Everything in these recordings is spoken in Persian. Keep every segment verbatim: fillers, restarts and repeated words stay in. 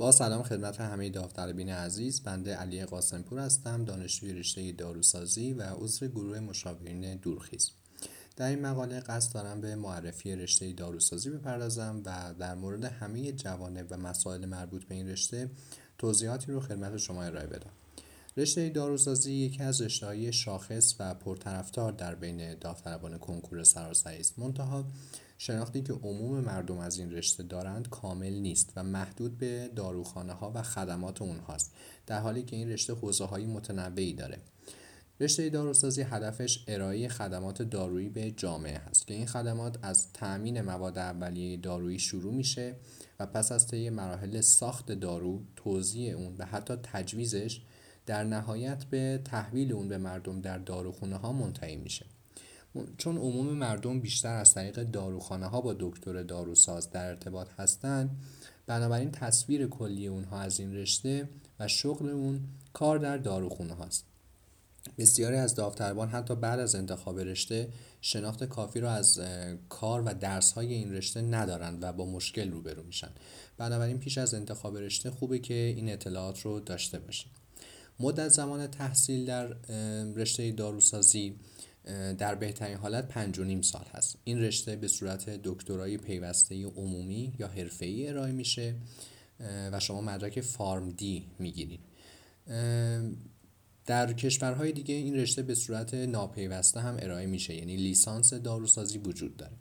با سلام خدمت همه داوطلبین عزیز. بنده علی قاسمپور هستم، دانشجوی رشته داروسازی و عضو گروه مشاورین دورخیز. در این مقاله قصد دارم به معرفی رشته داروسازی بپردازم و در مورد همه جوانب و مسائل مربوط به این رشته توضیحاتی رو خدمت شما ارائه بدم. رشته داروسازی یکی از رشته‌های شاخص و پرطرفدار در بین داوطلبان کنکور سراسری است. منتها شناختی که عموم مردم از این رشته دارند کامل نیست و محدود به داروخانه ها و خدمات اونهاست، در حالی که این رشته حوزه‌های متنوعی داره. رشته داروسازی هدفش ارائه خدمات دارویی به جامعه هست که این خدمات از تأمین مواد اولیه دارویی شروع میشه و پس از طی مراحل ساخت دارو، توزیع اون و حتی تجویزش در نهایت به تحویل اون به مردم در داروخانه ها منتهی میشه. چون عموم مردم بیشتر از طریق داروخانه ها با دکتر داروساز در ارتباط هستند، بنابراین تصویر کلی اونها از این رشته و شغل اون کار در داروخانه هاست. بسیاری از داوطلبان حتی بعد از انتخاب رشته شناخت کافی را از کار و درس‌های این رشته ندارند و با مشکل روبرو میشن. بنابراین پیش از انتخاب رشته خوبه که این اطلاعات رو داشته باشیم. مدت زمان تحصیل در رشته داروسازی در بهترین حالت پنج و نیم سال هست. این رشته به صورت دکترای پیوسته عمومی یا حرفه‌ای ارائه میشه و شما مدرک فارم دی میگیرید. در کشورهای دیگه این رشته به صورت ناپیوسته هم ارائه میشه، یعنی لیسانس داروسازی وجود داره.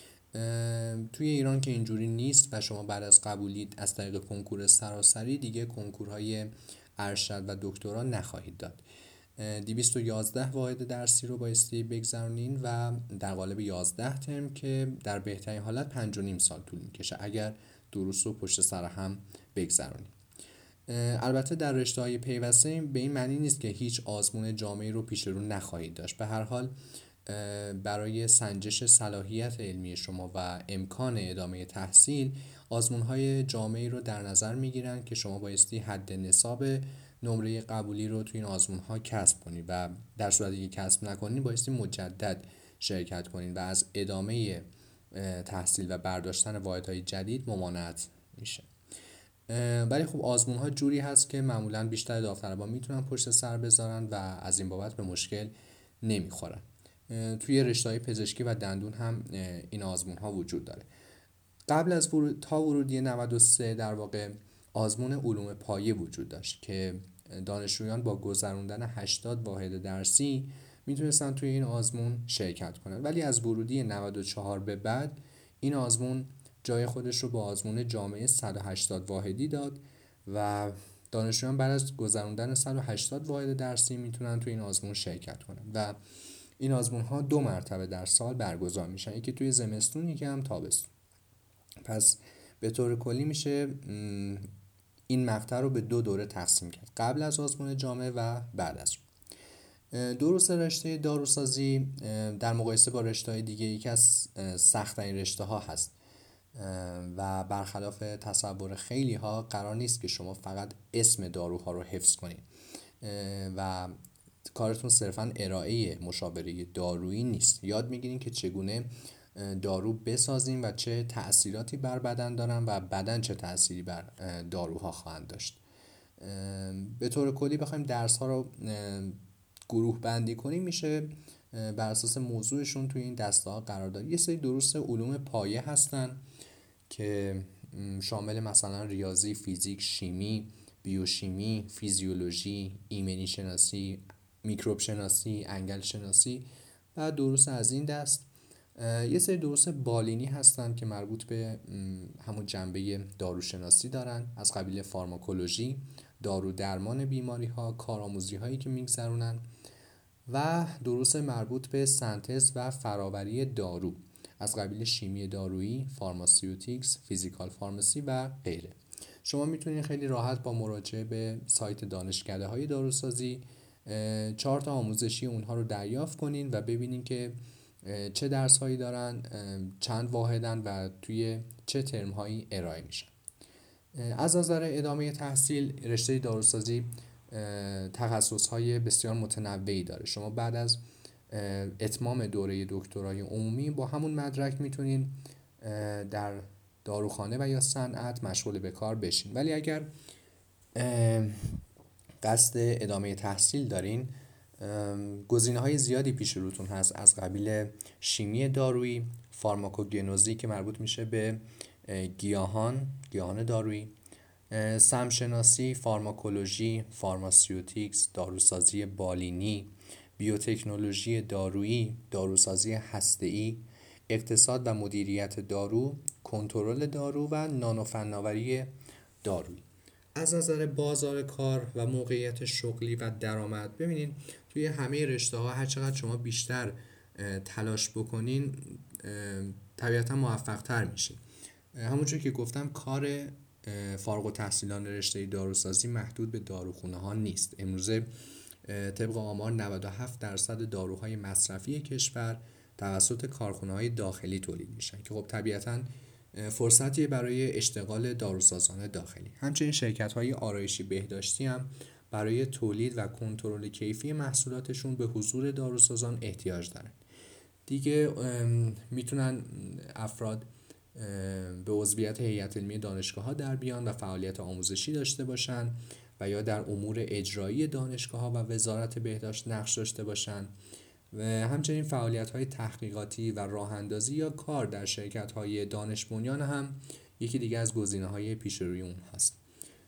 توی ایران که اینجوری نیست و شما بعد از قبولی از طریق کنکور سراسری دیگه کنکورهای ارشد و دکترا نخواهید داد. دویست و یازده واحد درسی رو بایستی بگذرونین و در قالب یازده ترم که در بهترین حالت پنج و نیم سال طول میکشه اگر دروس رو پشت سر هم بگذرونین. البته در رشته‌های پیوسته به این معنی نیست که هیچ آزمون جامعی رو پیش رو نخواهید داشت. به هر حال برای سنجش صلاحیت علمی شما و امکان ادامه تحصیل آزمون‌های جامعی رو در نظر میگیرن که شما بایستی حد نصاب نمره قبولی رو توی این آزمون‌ها کسب کنید و در صورتی که کسب نکنید بایستی مجدد شرکت کنید و از ادامه تحصیل و برداشتن واحدهای جدید ممانعت میشه. ولی خب آزمون ها جوری هست که معمولا بیشتر داوطلبان میتونن پشت سر بذارن و از این بابت به مشکل نمیخورن. توی رشته‌های پزشکی و دندون هم این آزمون ها وجود داره. قبل از ورود تا ورودی نود و سه در واقع آزمون علوم پایه وجود داشت که دانشجویان با گذروندن هشتاد واحد درسی میتونستن توی این آزمون شرکت کنن، ولی از ورودی نود و چهار به بعد این آزمون جای خودش رو با آزمون جامعه صد و هشتاد واحدی داد و دانشجویان بعد از گذروندن صد و هشتاد واحد درسی میتونن توی این آزمون شرکت کنن و این آزمون ها دو مرتبه در سال برگزار میشن، یکی توی زمستون یکی هم تابستون. پس به طور کلی میشه این مقطع رو به دو دوره تقسیم کرد، قبل از آزمون جامعه و بعد از اون. دروس رشته داروسازی در مقایسه با رشته‌های دیگه یکی از سخت‌ترین رشته‌ها هست و برخلاف تصور خیلی ها قرار نیست که شما فقط اسم داروها رو حفظ کنید و کارتون صرفا ارائه مشاوره دارویی نیست. یاد میگیرین که چگونه دارو بسازین و چه تأثیراتی بر بدن دارن و بدن چه تأثیری بر داروها خواهند داشت. به طور کلی بخوایم درس ها رو گروه بندی کنیم میشه بر اساس موضوعشون توی این دسته ها قرار داد. یه سری دروس علوم پایه هستن که شامل مثلا ریاضی، فیزیک، شیمی، بیوشیمی، فیزیولوژی، ایمنی شناسی، میکروب شناسی، انگل شناسی و دروس از این دست. یه سری دروس بالینی هستن که مربوط به همون جنبه داروشناسی دارن، از قبیل فارماکولوژی، دارو درمان بیماری ها، کارآموزی هایی که میگذرونن و دروس مربوط به سنتز و فراوری دارو از قبیل شیمی دارویی، فارماسیوتیکس، فیزیکال فارماسی و غیره. شما میتونید خیلی راحت با مراجعه به سایت دانشکده های داروسازی چهار تا آموزشی اونها رو دریافت کنین و ببینین که چه درس هایی دارن، چند واحدن و توی چه ترم هایی ارائه میشن. از نظر ادامه تحصیل رشته داروسازی تخصص های بسیار متنوعی داره. شما بعد از اتمام دوره دکترای عمومی با همون مدرک میتونین در داروخانه و یا صنعت مشغول به کار بشین. ولی اگر قصد ادامه تحصیل دارین، گزینه‌های زیادی پیش روتون هست، از قبیل شیمی دارویی، فارماکوگنوزی که مربوط میشه به گیاهان گیاهان دارویی، سمشناسی، فارماکولوژی، فارماسیوتیکس، داروسازی بالینی، بیوتکنولوژی دارویی، داروسازی هسته‌ای، اقتصاد و مدیریت دارو، کنترل دارو و نانوفناوری دارویی. از نظر بازار کار و موقعیت شغلی و درآمد، ببینید توی همه رشته ها هر چقدر شما بیشتر تلاش بکنین طبیعتا موفق تر میشین. همونجور که گفتم کار فارغ التحصیلان رشته داروسازی محدود به داروخونه ها نیست. امروزه طبق آمار نود و هفت درصد داروهای مصرفی کشور توسط کارخانه‌های داخلی تولید میشن که خب طبیعتاً فرصتی برای اشتغال داروسازان داخلی. همچنین شرکت‌های آرایشی بهداشتی هم برای تولید و کنترل کیفی محصولاتشون به حضور داروسازان احتیاج دارن. دیگه میتونن افراد به عضویت هیئت علمی دانشگاه‌ها در بیان و فعالیت آموزشی داشته باشن و یا در امور اجرایی دانشگاه‌ها و وزارت بهداشت نقش داشته باشن و همچنین فعالیت‌های تحقیقاتی و راه‌اندازی یا کار در شرکت‌های دانش بنیان هم یکی دیگه از گزینه‌های پیش روی اون هست.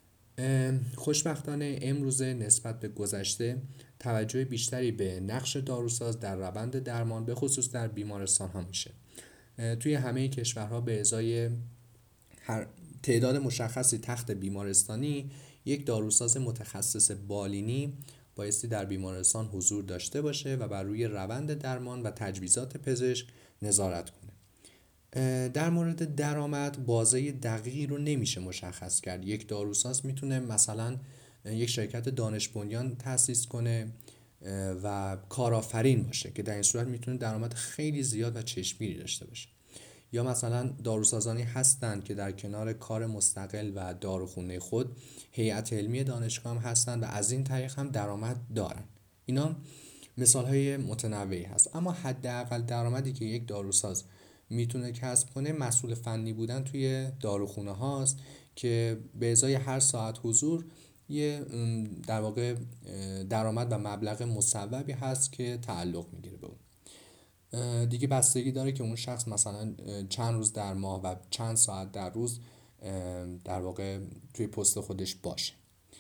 خوشبختانه امروزه نسبت به گذشته توجه بیشتری به نقش داروساز در روند درمان به خصوص در بیمارستان ها میشه. توی همه کشورها به ازای هر تعداد مشخصی تخت بیمارستانی یک داروساز متخصص بالینی بایستی در بیمارستان حضور داشته باشه و بر روی روند درمان و تجویزات پزشک نظارت کنه. در مورد درآمد بازه دقیقی رو نمیشه مشخص کرد. یک داروساز میتونه مثلا یک شرکت دانش بنیان تأسیس کنه و کارآفرین باشه که در این صورت میتونه درآمد خیلی زیاد و چشمگیری داشته باشه، یا مثلا داروسازانی هستند که در کنار کار مستقل و داروخونه خود هیئت علمی دانشگاه هم هستند و از این طریق هم درآمد دارن. اینا مثال‌های متنوعی هست، اما حداقل درآمدی که یک داروساز میتونه کسب کنه مسئول فنی بودن توی داروخونه هاست که به ازای هر ساعت حضور یه در واقع درآمد و مبلغ مصوبی هست که تعلق میگیره به اون. دیگه بستگی داره که اون شخص مثلا چند روز در ماه و چند ساعت در روز در واقع توی پست خودش باشه.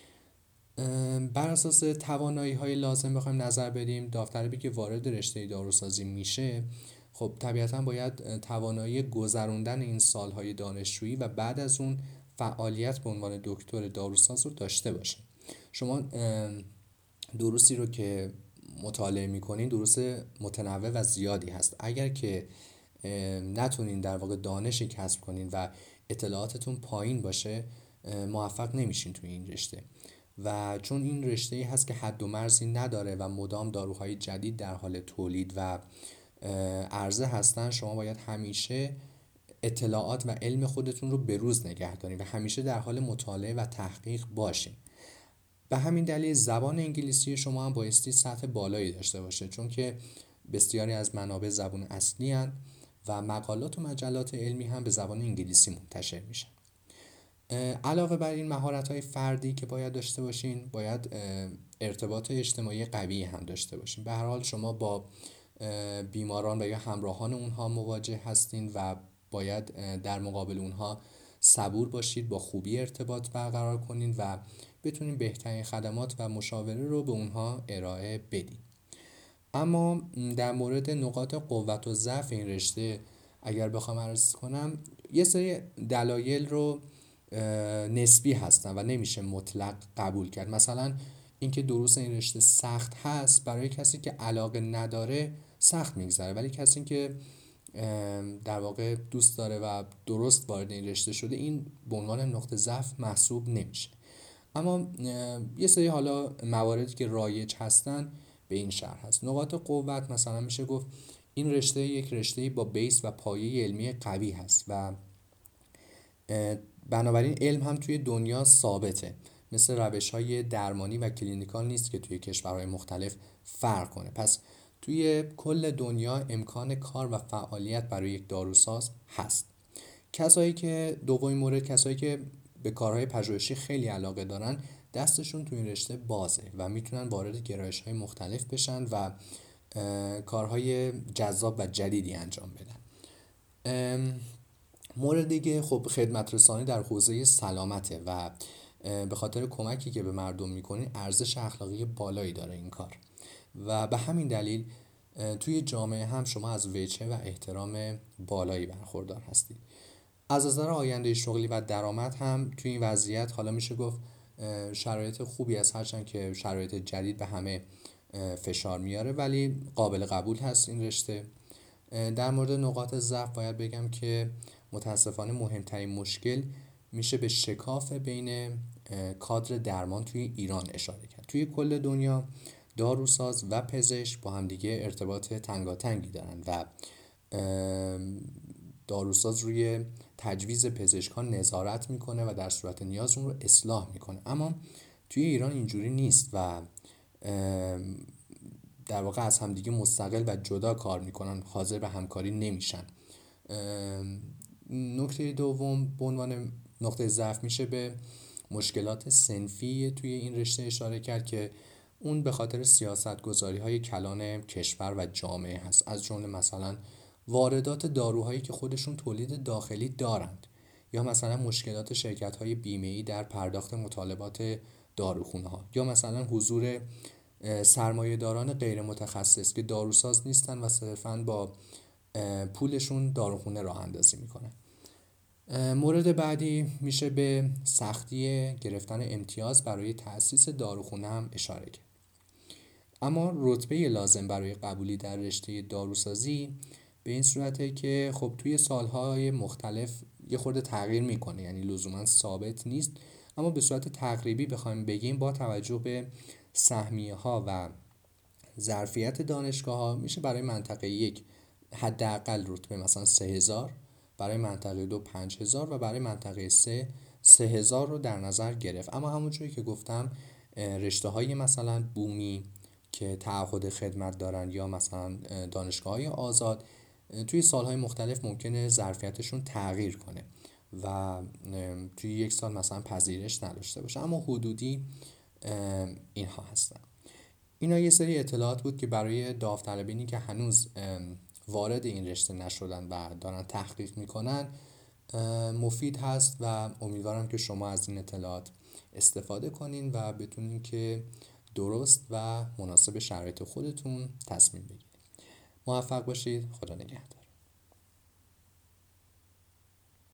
بر اساس توانایی های لازم بخوایم نظر بدیم، داوطلبی که وارد رشته داروسازی میشه خب طبیعتا باید توانایی گذروندن این سالهای دانشجویی و بعد از اون فعالیت به عنوان دکتر داروساز رو داشته باشه. شما دروسی رو که مطالعه میکنین دروس متنوع و زیادی هست. اگر که نتونین در واقع دانشی کسب کنین و اطلاعاتتون پایین باشه موفق نمیشین توی این رشته، و چون این رشته‌ای هست که حد و مرزی نداره و مدام داروهای جدید در حال تولید و عرضه هستن، شما باید همیشه اطلاعات و علم خودتون رو به روز نگه دارین و همیشه در حال مطالعه و تحقیق باشین. به همین دلیل زبان انگلیسی شما هم بایستی سطح بالایی داشته باشه، چون که بسیاری از منابع زبان اصلی هستند و مقالات و مجلات علمی هم به زبان انگلیسی منتشر میشن. علاوه بر این مهارت‌های فردی که باید داشته باشین، باید ارتباط اجتماعی قوی هم داشته باشین. به هر حال شما با بیماران و یا همراهان اونها مواجه هستین و باید در مقابل اونها صبور باشید، با خوبی ارتباط برقرار کنین و بتونین بهترین خدمات و مشاوره رو به اونها ارائه بدین. اما در مورد نقاط قوت و ضعف این رشته اگر بخوام عرض کنم، یه سری دلایل رو نسبی هستن و نمیشه مطلق قبول کرد. مثلا اینکه دروس این رشته سخت هست، برای کسی که علاقه نداره سخت میگذره، ولی کسی که در واقع دوست داره و درست وارد این رشته شده این به عنوان نقطه ضعف محسوب نمیشه. اما یه سری حالا مواردی که رایج هستن به این شرح هست. نقاط قوت مثلا میشه گفت این رشته یک رشته با بیس و پایه علمی قوی هست و بنابراین علم هم توی دنیا ثابته، مثل روش‌های درمانی و کلینیکال نیست که توی کشورهای مختلف فرق کنه. پس توی کل دنیا امکان کار و فعالیت برای یک داروساز هست. کسایی که دومین مورد کسایی که به کارهای پژوهشی خیلی علاقه دارن دستشون تو این رشته بازه و میتونن وارد گرایش‌های مختلف بشن و کارهای جذاب و جدیدی انجام بدن. مورد دیگه خب خدمت رسانی در حوزه سلامته و به خاطر کمکی که به مردم میکنین ارزش اخلاقی بالایی داره این کار و به همین دلیل توی جامعه هم شما از وجه و احترام بالایی برخوردار هستید. از نظر آینده شغلی و درآمد هم توی این وضعیت حالا میشه گفت شرایط خوبی است، هرچند که شرایط جدید به همه فشار میاره ولی قابل قبول هست این رشته. در مورد نقاط ضعف باید بگم که متاسفانه مهمترین مشکل میشه به شکاف بین کادر درمان توی ایران اشاره کرد. توی کل دنیا داروساز و پزشک با همدیگه ارتباط تنگاتنگی دارن و داروساز روی تجویز پزشکان نظارت میکنه و در صورت نیاز اون رو اصلاح میکنه، اما توی ایران اینجوری نیست و در واقع از همدیگه مستقل و جدا کار میکنن، حاضر به همکاری نمیشن. نکته دوم به عنوان نقطه ضعف میشه به مشکلات صنفی توی این رشته اشاره کرد که اون به خاطر سیاست گذاری های کلان کشور و جامعه هست، از جمله مثلا واردات داروهایی که خودشون تولید داخلی دارند یا مثلا مشکلات شرکت های بیمه‌ای در پرداخت مطالبات داروخونه ها یا مثلا حضور سرمایه داران غیر متخصص که داروساز نیستن و صرفاً با پولشون داروخونه راه اندازی میکنن. مورد بعدی میشه به سختی گرفتن امتیاز برای تأسیس داروخونه هم اشاره کرد. اما رتبه لازم برای قبولی در رشته داروسازی به این صورته که خب توی سالهای مختلف یه خورده تغییر میکنه، یعنی لزوما ثابت نیست، اما به صورت تقریبی بخوایم بگیم با توجه به سهمیه ها و ظرفیت دانشگاه ها میشه برای منطقه یک حداقل رتبه مثلا سه هزار، برای منطقه دو پنج هزار و برای منطقه سه سه هزار رو در نظر گرفت. اما همونجوری که گفتم رشته های مثلا بومی که تعهد خدمت دارن یا مثلا دانشگاه های آزاد توی سالهای مختلف ممکنه ظرفیتشون تغییر کنه و توی یک سال مثلا پذیرش نداشته باشه، اما حدودی اینها هستن. اینا یه سری اطلاعات بود که برای داوطلبینی که هنوز وارد این رشته نشدن و دارن تحقیق میکنن مفید هست و امیدوارم که شما از این اطلاعات استفاده کنین و بتونین که درست و مناسب شرایط خودتون تصمیم بگیرید. موفق باشید. خدا نگهدار.